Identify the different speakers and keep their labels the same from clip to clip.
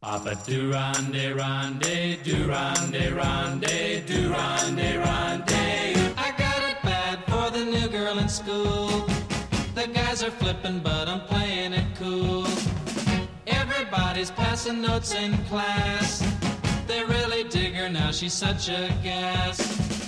Speaker 1: Papa Durande, Rande, Durande, Rande, Durande, Rande.
Speaker 2: I got it bad for the new girl in school. The guys are flipping, but I'm playing it cool. Everybody's passing notes in class. They really dig her now, she's such a gas.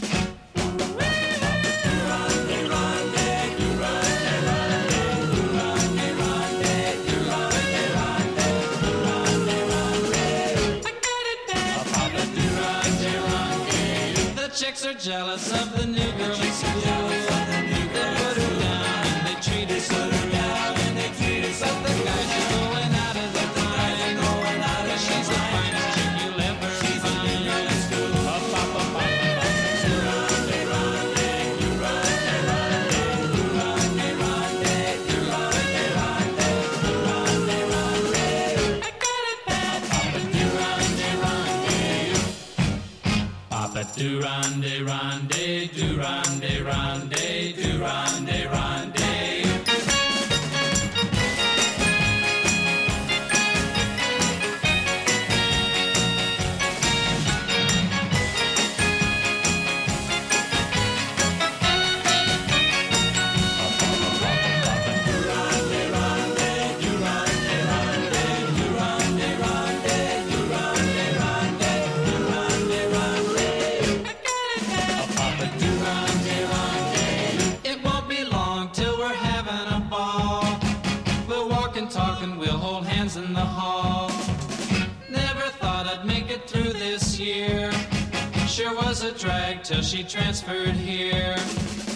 Speaker 2: Chicks are jealous of the new girl in school. They put her down and they treat her so down. But the guys are going out of the time. But she's the finest chick you'll ever find. I got it bad.
Speaker 1: Papa Durande, Rande, Durande, Rande, Durande, Rande.
Speaker 2: It won't be long till we're having a ball. We'll walk and talk and we'll hold hands in the hall. Never thought I'd make it through this year. Sure was a drag till she transferred here.